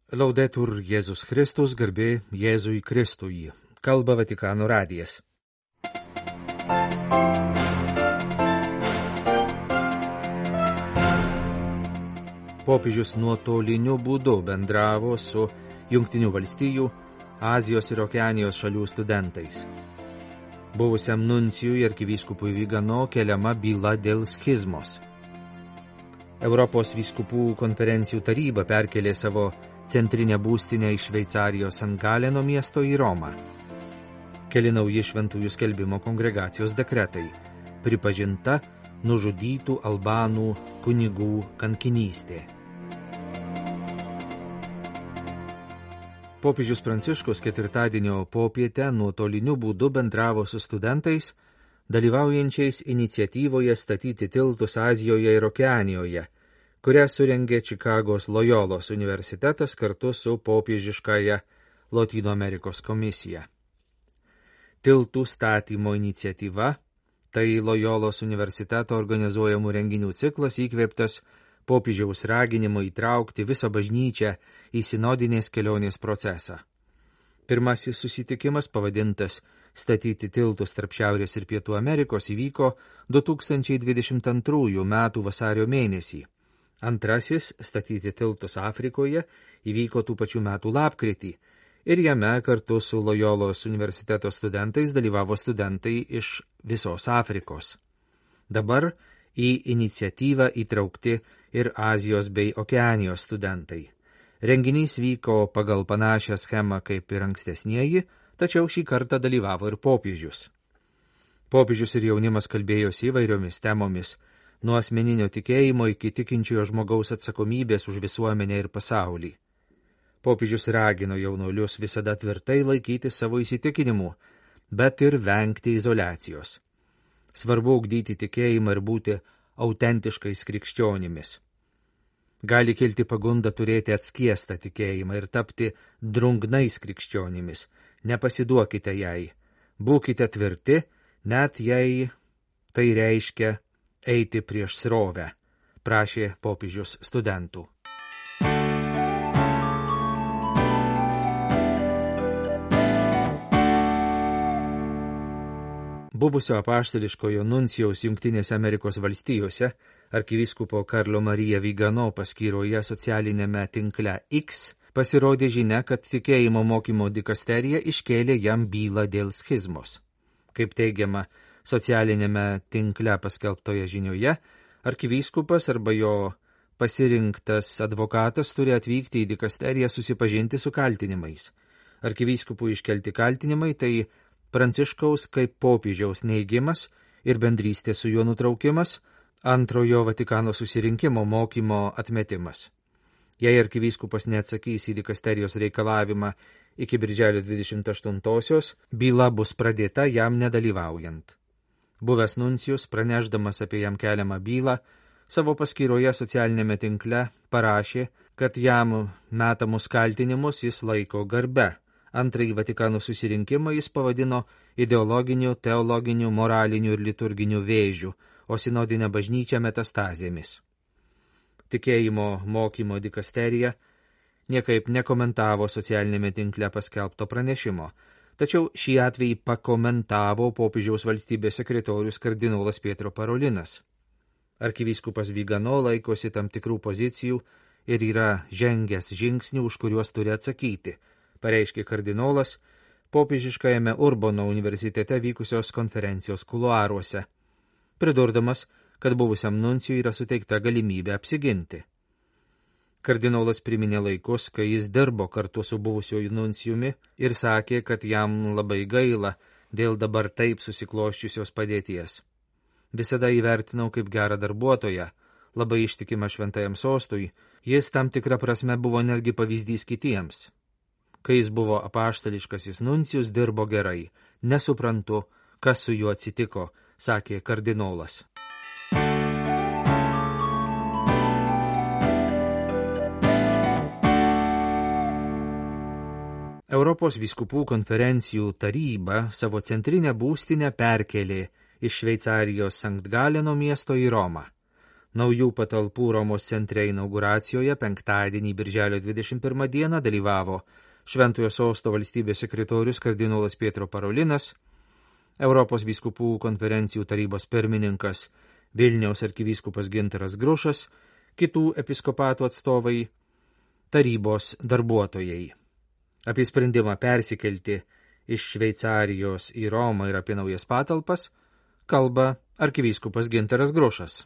Laudetur Jėzus Kristus, garbė Jėzui Kristui. Kalba Vatikano radijas. Popiežius nuotoliniu būdu bendravo su Jungtinių valstijų, Azijos ir Okeanijos šalių studentais. Buvusiam nuncijui arkivyskupui Vigano keliama byla dėl schizmos. Europos vyskupų konferencijų taryba perkelė savo centrinę būstinę iš Šveicarijos San Galeno miesto į Romą. Keli nauji šventųjų skelbimo kongregacijos dekretai. Pripažinta nužudytų albanų kunigų kankinystė. Popiežius Pranciškus ketvirtadienio popietę nuotoliniu būdu bendravo su studentais, dalyvaujančiais iniciatyvoje statyti tiltus Azijoje ir Okeanijoje, kurią surengė Čikagos Lojolos universitetas kartu su popiežiškąja Lotynų Amerikos komisija. Tiltų statymo iniciatyva – tai Lojolos universiteto organizuojamų renginių ciklas įkvėptas popiežiaus raginimo įtraukti visą bažnyčią į sinodinės kelionės procesą. Pirmasis susitikimas, pavadintas Statyti tiltus tarp Šiaurės ir Pietų Amerikos, įvyko 2022 metų vasario mėnesį. Antrasis, Statyti tiltus Afrikoje, įvyko tų pačių metų lapkritį ir jame kartu su Lojolos universiteto studentais dalyvavo studentai iš visos Afrikos. Dabar į iniciatyvą įtraukti ir Azijos bei Okeanijos studentai. Renginys vyko pagal panašią schemą kaip ir ankstesnieji, tačiau šį kartą dalyvavo ir popiežius. Popiežius ir jaunimas kalbėjosi įvairiomis temomis, nuo asmeninio tikėjimo iki tikinčiojo žmogaus atsakomybės už visuomenę ir pasaulį. Popiežius ragino jaunuolius visada tvirtai laikyti savo įsitikinimų, bet ir vengti izoliacijos. Svarbu ugdyti tikėjimą ir būti autentiškais krikščionimis. Gali kilti pagunda turėti atskiestą tikėjimą ir tapti drungnais krikščionimis. Nepasiduokite jai. Būkite tvirti, net jei tai reiškia eiti prieš srovę, prašė popiežius studentų. Buvusio apaštališkojo nuncijaus Jungtinėse Amerikos valstijose arkivyskupo Karlo Marija Vigano paskyroje socialinėme tinkle X pasirodė žinia, kad tikėjimo mokymo dikasterija iškėlė jam bylą dėl schizmos. Kaip teigiama socialinėme tinkle paskelbtoje žinioje, arkivyskupas arba jo pasirinktas advokatas turi atvykti į dikasteriją susipažinti su kaltinimais. Arkivyskupų iškelti kaltinimai tai Pranciškaus kaip popiežiaus neigimas ir bendrystė su juo nutraukimas, antrojo Vatikano susirinkimo mokymo atmetimas. Jei arkivyskupas neatsakys į dikasterijos reikalavimą iki birželio 28-osios, byla bus pradėta jam nedalyvaujant. Buvęs nuncijus, pranešdamas apie jam keliamą bylą, savo paskyroje socialinėme tinkle parašė, kad jam metamus kaltinimus jis laiko garbe. Antrąjį Vatikano susirinkimą jis pavadino ideologiniu, teologiniu, moraliniu ir liturginiu vėžiu, o sinodinę bažnyčią metastazėmis. Tikėjimo mokymo dikasterija niekaip nekomentavo socialinėme tinkle paskelbto pranešimo, tačiau šį atvejį pakomentavo popiežiaus valstybės sekretorius kardinolas Pietro Parolinas. Arkivyskupas Vigano laikosi tam tikrų pozicijų ir yra žengęs žingsnių, už kuriuos turi atsakyti, pareiškė kardinolas popiežiškajame Urbono universitete vykusios konferencijos kuluaruose, pridurdamas, kad buvusiam nuncijui yra suteikta galimybė apsiginti. Kardinolas priminė laikus, kai jis dirbo kartu su buvusiuoju nuncijumi ir sakė, kad jam labai gaila dėl dabar taip susikloščiusios padėties. Visada įvertinau kaip gerą darbuotoją, labai ištikimą šventajam sostui, jis tam tikrą prasme buvo netgi pavyzdys kitiems. Kai jis buvo apaštališkasis nuncijus, dirbo gerai. Nesuprantu, kas su juo atsitiko, sakė kardinolas. Europos vyskupų konferencijų taryba savo centrinę būstinę perkelė iš Šveicarijos Sankt Galeno miesto į Romą. Naujų patalpų Romos centre inauguracijoje penktadienį birželio 21 dieną dalyvavo Šventojo Sosto valstybės sekretorius kardinolas Pietro Parolinas, Europos vyskupų konferencijų tarybos pirmininkas Vilniaus arkivyskupas Gintaras Grušas, kitų episkopatų atstovai, tarybos darbuotojai. Apie sprendimą persikelti iš Šveicarijos į Romą ir apie naujas patalpas kalba arkivyskupas Gintaras Grušas.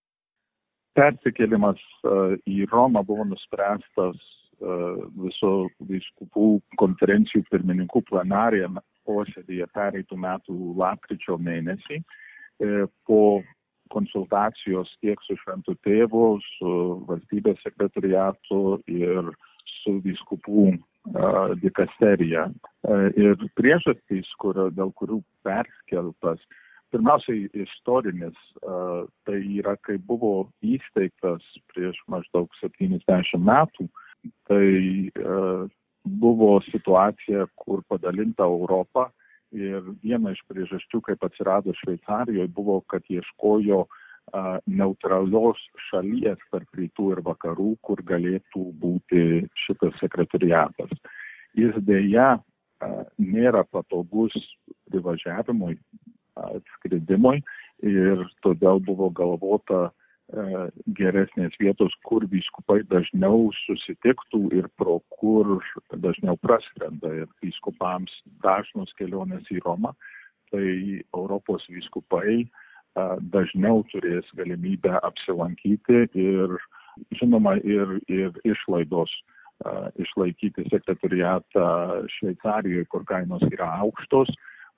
Persikėlimas į Romą buvo nuspręstas viso vyskupų konferencijų pirmininkų plenarėje posėdėje pereitų metų lapkričio mėnesį po konsultacijos tiek su Šventu Tėvu, su valstybės sekretoriatu ir su vyskupų dikasterija. Ir priežastys, dėl kurių perskeltas, pirmiausiai istorinis, tai yra, kai buvo įsteigtas prieš maždaug 70 metų, tai buvo situacija, kur padalinta Europa ir viena iš priežasčių, kaip atsirado Šveicarijoje, buvo, kad ieškojo neutralios šalies tarp rytų ir vakarų, kur galėtų būti šitas sekretoriatas. Jis dėja nėra patogus privažiavimui, atskridimui ir todėl buvo galvota geresnės vietos, kur vyskupai dažniau susitiktų ir pro kur dažniau praskrenda. Ir vyskupams dažnos kelionės į Romą, tai Europos vyskupai dažniau turės galimybę apsilankyti ir, žinoma, ir išlaidos išlaikyti sekretoriatą Šveicarijoje, kur kainos yra aukštos.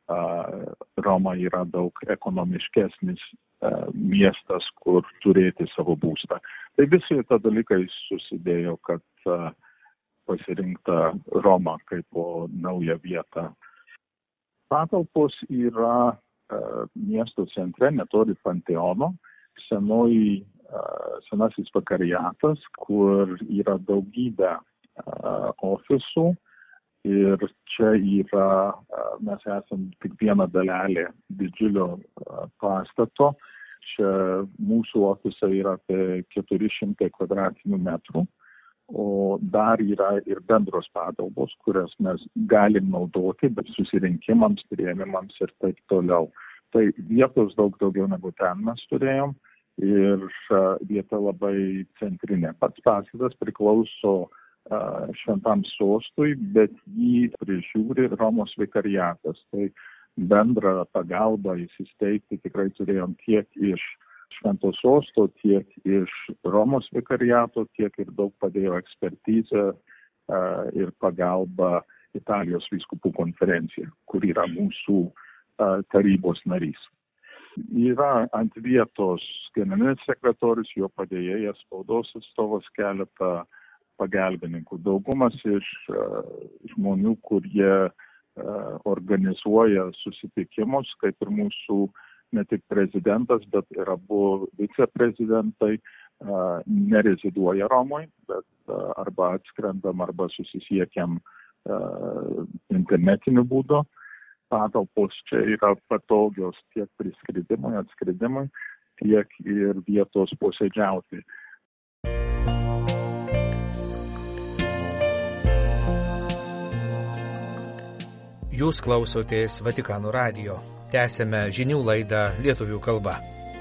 Roma yra daug ekonomiškesnis miestas, kur turėti savo būstą. Tai visi tą dalykai susidėjo, kad pasirinkta Roma kaip nauja vieta. Patalpos yra miesto centre, netoli Panteono, senasis vakariatas, kur yra daugybė ofisų. Ir čia yra, mes esam tik viena dalelė didžiulio pastato. Čia mūsų ofisai yra apie 400 kvadratinių metrų, o dar yra ir bendros patalpos, kurias mes galim naudoti, bet susirinkimams, priėmimams ir taip toliau. Tai vietos daug daugiau negu ten mes turėjom ir vieta labai centrinė. Pats pastatas priklauso Šventam Sostui, bet jį prižiūri Romos vikariatas. Tai bendrą pagalbą įsisteigti tikrai turėjom tiek iš Švento Sosto, tiek iš Romos vikariato, tiek ir daug padėjo ekspertizę ir pagalba Italijos vyskupų konferencija, kur yra mūsų tarybos narys. Yra ant vietos generalinis sekretorius, jo padėjėjas, spaudos atstovas, keletą pagalbininkų. Daugumas iš žmonių, kurie organizuoja susitikimus, kaip ir mūsų ne tik prezidentas, bet ir abu viceprezidentai, nereziduoja Romoje, bet arba atskrendam, arba susisiekiam internetiniu būdu. Patalpos čia yra patogios tiek priskridimui, atskridimui, tiek ir vietos posėdžiauti. Jūs klausotės Vatikano radijo. Tęsėme žinių laidą lietuvių kalba.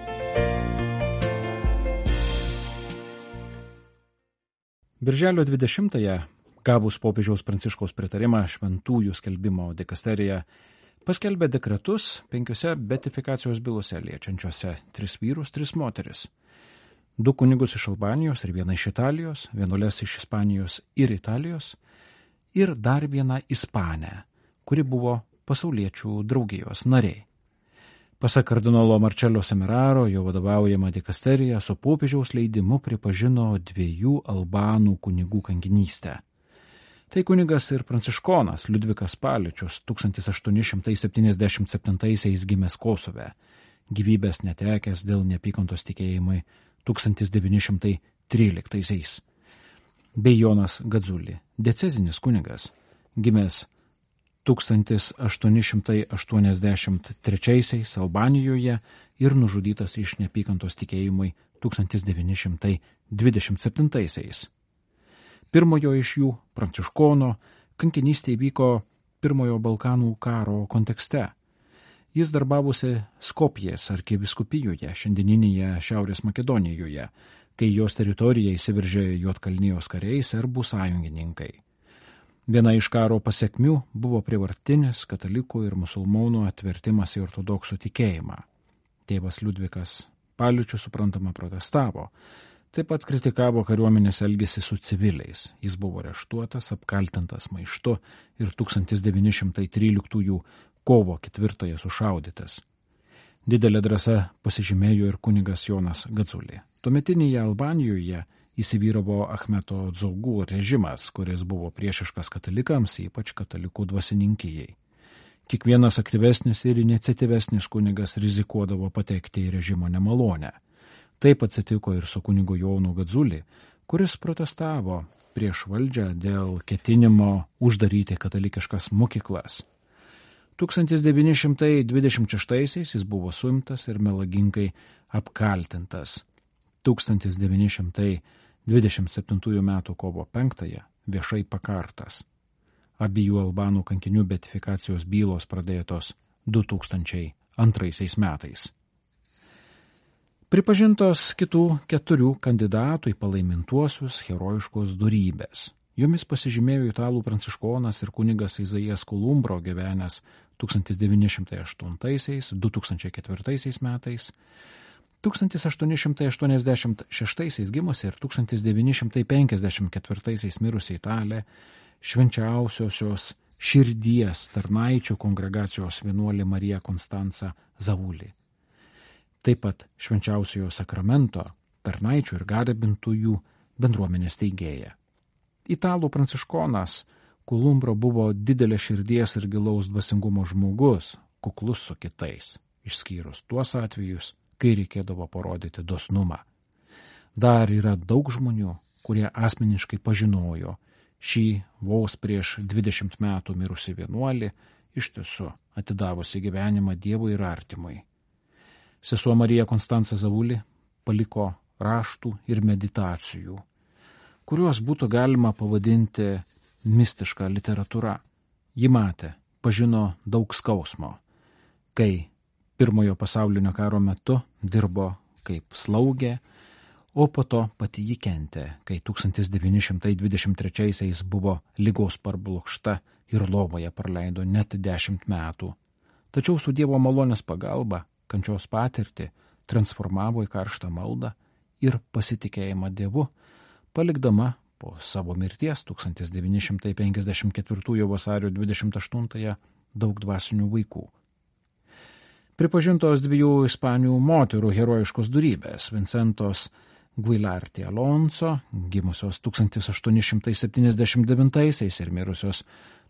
Birželio 20-ąją, gavus popiežiaus Pranciškaus pritarimą, šventųjų skelbimo dikasterija paskelbė dekretus 5 beatifikacijos bylose liečiančiose 3 vyrus, 3 moteris. 2 kunigus iš Albanijos ir 1 iš Italijos, vienuoles iš Ispanijos ir Italijos ir dar 1 Ispanę, kuri buvo pasauliečių draugijos nariai. Pasak kardinolo Marcello Semeraro, jo vadovaujama dikasterija su popiežiaus leidimu pripažino 2 albanų kunigų kankinystę. Tai kunigas ir pranciškonas Liudvikas Paličius 1877 gimęs Kosove, gyvybės netekęs dėl neapykantos tikėjimui 1913, bei Jonas Gadzuli, diecezinis kunigas, gimęs 1883 Albanijoje ir nužudytas iš neapykantos tikėjimui 1927. Pirmojo iš jų, Pranciškono, kankinystė įvyko Pirmojo Balkanų karo kontekste. Jis darbavosi Skopjės arkivyskupijoje, šiandieninėje Šiaurės Makedonijoje, kai jos teritoriją įsiveržė Juodkalnijos kariai serbų sąjungininkai. Viena iš karo pasekmių buvo prievartinis katalikų ir musulmonų atvertimas į ortodoksų tikėjimą. Tėvas Liudvikas Paliučius suprantama protestavo, taip pat kritikavo kariuomenės elgesį su civiliais. Jis buvo areštuotas, apkaltintas maištu ir 1913 kovo 4 sušaudytas. Didelė drąsa pasižymėjo ir kunigas Jonas Gadzulė. Tuometinėje Albanijoje įsivyravo Achmeto Dzogų režimas, kuris buvo priešiškas katalikams, ypač katalikų dvasininkijai. Kiekvienas aktyvesnis ir iniciatyvesnis kunigas rizikuodavo patekti į režimo nemalonę. Taip atsitiko ir su kunigu Jonu Gadzulį, kuris protestavo prieš valdžią dėl ketinimo uždaryti katalikiškas mokyklas. 1926 jis buvo suimtas ir melagingai apkaltintas. 1927 m. kovo 5 viešai pakartas. Abiejų albanų kankinių beatifikacijos bylos pradėtos 2002 metais. Pripažintos kitų 4 kandidatų į palaimintuosius herojiškos dorybės. Jomis pasižymėjo italų pranciškonas ir kunigas Izaijas Kolumbro gyvenęs 1908–2004 metais, 1886 gimusi ir 1954 mirusi italė, švenčiausiosios širdies tarnaičių kongregacijos vienuolė Marija Konstanca Zavuli. Taip pat švenčiausiojo sakramento tarnaičių ir garbintųjų bendruomenės teigėja. Italų pranciškonas Kolumbro buvo didelė širdies ir gilaus dvasingumo žmogus, kuklus su kitais, išskyrus tuos atvejus, kai reikėdavo parodyti dosnumą. Dar yra daug žmonių, kurie asmeniškai pažinojo šį vos prieš 20 metų mirusį vienuolį, iš tiesų atidavusi gyvenimą Dievui ir artimui. Sesuo Marija Konstanca Zavuli paliko raštų ir meditacijų, kuriuos būtų galima pavadinti mistiška literatūra. Ji matė, pažino daug skausmo, kai Pirmojo pasaulinio karo metu dirbo kaip slaugė, o po to pati jį kentė, kai 1923 buvo ligos parblokšta ir lovoje praleido net 10 metų. Tačiau su Dievo malonės pagalba kančios patirtį transformavo į karštą maldą ir pasitikėjimą Dievu, palikdama po savo mirties 1954 vasario 28 daug dvasinių vaikų. Pripažintos 2 Ispanių moterų herojiškos dorybės – Vincentos Guilarti Alonso, gimusios 1879 ir mirusios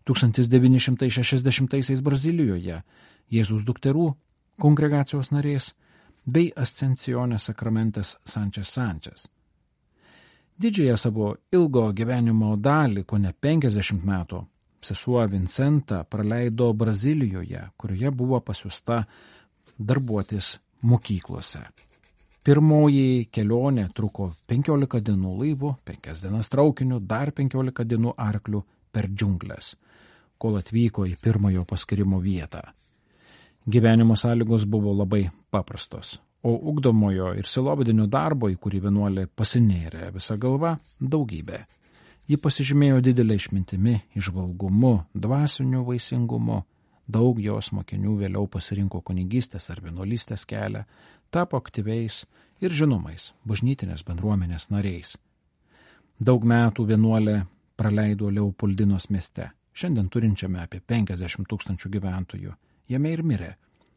1960 Brazilijoje, Jėzaus dukterų kongregacijos narės, bei Ascensiones Sacramentas Sančes. Didžiąją savo ilgo gyvenimo dalį, kone 50 metų, sesuo Vincenta praleido Brazilijoje, kurioje buvo pasiųsta darbuotis mokyklose. Pirmoji kelionė truko 15 dienų laivu, 5 dienas traukiniu, dar 15 dienų arkliu per džiungles, kol atvyko į pirmojo paskirimo vietą. Gyvenimo sąlygos buvo labai paprastos, o ugdomojo ir silovadinio darbo, į kurį vienuolė pasinėrė visa galva, daugybė. Ji pasižymėjo didelę išmintimi, įžvalgumu, dvasiniu vaisingumu. Daug jos mokinių vėliau pasirinko kunigystės ar vienuolystės kelią, tapo aktyviais ir žinomais bažnytinės bendruomenės nariais. Daug metų vienuolė praleido Leopoldinos mieste, šiandien turinčiame apie 50 000 gyventojų. Jame ir mirė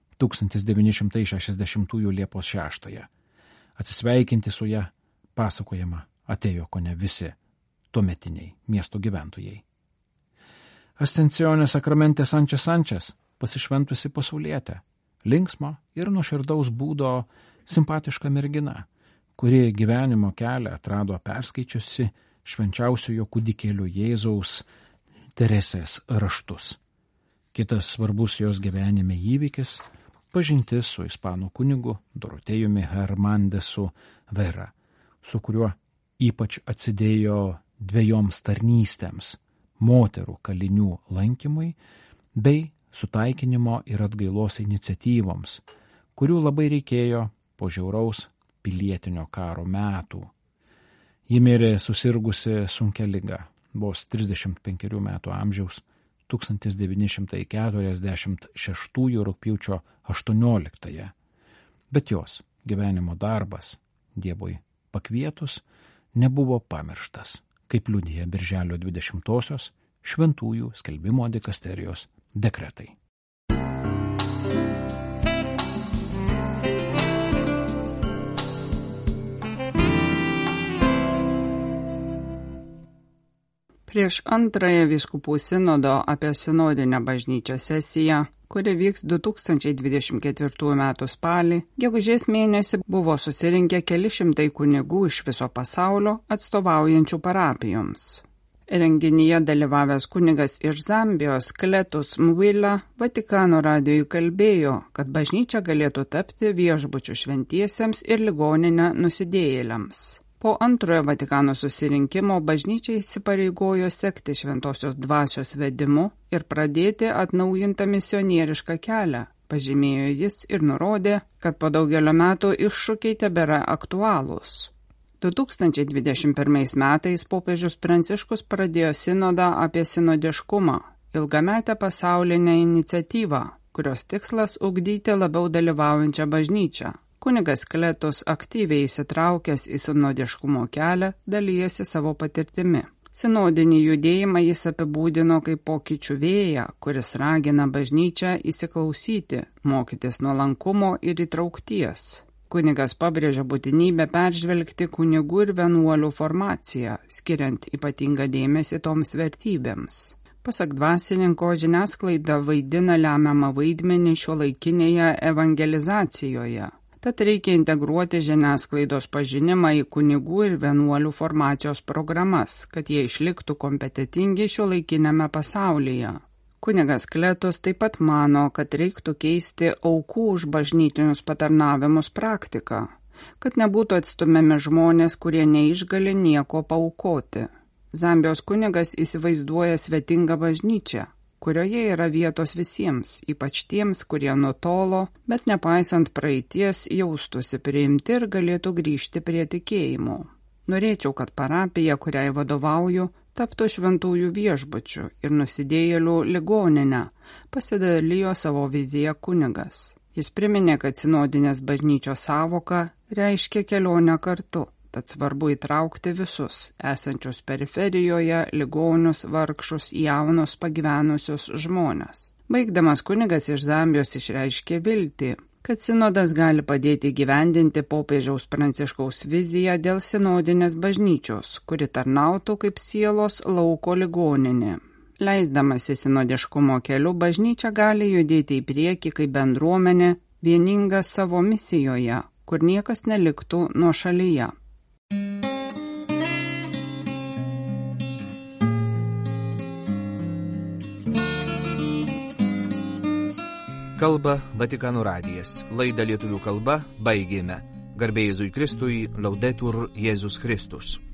1960 Liepos 6. Atsisveikinti su ją, pasakojama, atėjo kone visi tuometiniai miesto gyventojai. Ascensiones Sacramente Sančes, pasišventusi pasaulietė, linksma ir nuoširdaus būdo simpatiška mergina, kuri gyvenimo kelią atrado perskaičiusi švenčiausiojo kūdikėlio Jėzaus Teresės raštus. Kitas svarbus jos gyvenime įvykis – pažintis su ispanų kunigu Dorotėjumi Hermandesu Vera, su kuriuo ypač atsidėjo dviejoms tarnystėms – moterų kalinių lankymui bei sutaikinimo ir atgailos iniciatyvoms, kurių labai reikėjo po žiauraus pilietinio karo metų. Ji mirė susirgusi sunkia liga, vos 35 metų amžiaus, 1946 rugpjūčio 18. Bet jos gyvenimo darbas, Dievui pakvietus, nebuvo pamirštas, kaip liudija Birželio 20-osios Šventųjų skelbimo dikasterijos dekretai. Prieš antrąją vyskupų sinodo apie sinodinę bažnyčią sesiją, kuri vyks 2024 m. spalį, gegužės mėnesį buvo susirinkę keli šimtai kunigų iš viso pasaulio atstovaujančių parapijoms. Renginyje dalyvavęs kunigas iš Zambijos Kletus Mwila Vatikano radijui kalbėjo, kad bažnyčia galėtų tapti viešbučių šventiesiems ir ligoninę nusidėjėliams. Po antrojo Vatikano susirinkimo bažnyčia įsipareigojo sekti šventosios dvasios vedimu ir pradėti atnaujintą misionierišką kelią, pažymėjo jis ir nurodė, kad po daugelio metų iššūkiai tebėra aktualūs. 2021 metais popiežius Pranciškus pradėjo sinodą apie sinodiškumą, ilgametę pasaulinę iniciatyvą, kurios tikslas ugdyti labiau dalyvaujančią bažnyčią. Kunigas Kletus aktyviai įsitraukęs į sinodiškumo kelią dalyjasi savo patirtimi. Sinodinį judėjimą jis apibūdino kaip pokyčių vėją, kuris ragina bažnyčią įsiklausyti, mokytis nuolankumo ir įtraukties. Kunigas pabrėžia būtinybę peržvelgti kunigų ir vienuolių formaciją, skiriant ypatingą dėmesį toms vertybėms. Pasak dvasininko, žiniasklaida vaidina lemiamą vaidmenį šiuolaikinėje evangelizacijoje. Tad reikia integruoti žiniasklaidos pažinimą į kunigų ir vienuolių formacijos programas, kad jie išliktų kompetentingi šiuolaikinėme pasaulyje. Kunigas Kletus taip pat mano, kad reiktų keisti aukų už bažnytinius patarnavimus praktiką, kad nebūtų atstumiami žmonės, kurie neišgali nieko paaukoti. Zambijos kunigas įsivaizduoja svetingą bažnyčią, kurioje yra vietos visiems, ypač tiems, kurie nutolo, bet nepaisant praeities jaustųsi priimti ir galėtų grįžti prie tikėjimo. Norėčiau, kad parapija, kuriai vadovauju, taptų šventųjų viešbučių ir nusidėjėlių ligoninę, pasidalijo savo viziją kunigas. Jis priminė, kad sinodinės bažnyčios sąvoka reiškia kelionę kartu. Tad svarbu įtraukti visus, esančius periferijoje, ligonius, vargšus, jaunus, pagyvenusius žmones. Baigdamas kunigas iš Zambijos išreiškė viltį, kad sinodas gali padėti įgyvendinti popiežiaus Pranciškaus viziją dėl sinodinės bažnyčios, kuri tarnautų kaip sielos lauko ligoninė. Leisdamas į sinodiškumo keliu, bažnyčia gali judėti į priekį kaip bendruomenė, vieninga savo misijoje, kur niekas neliktų nuošalyje. Kalba Vatikano radijas. Laidą lietuvių kalba baigėme. Garbė Jėzui Kristui, Laudetur Jėzus Kristus.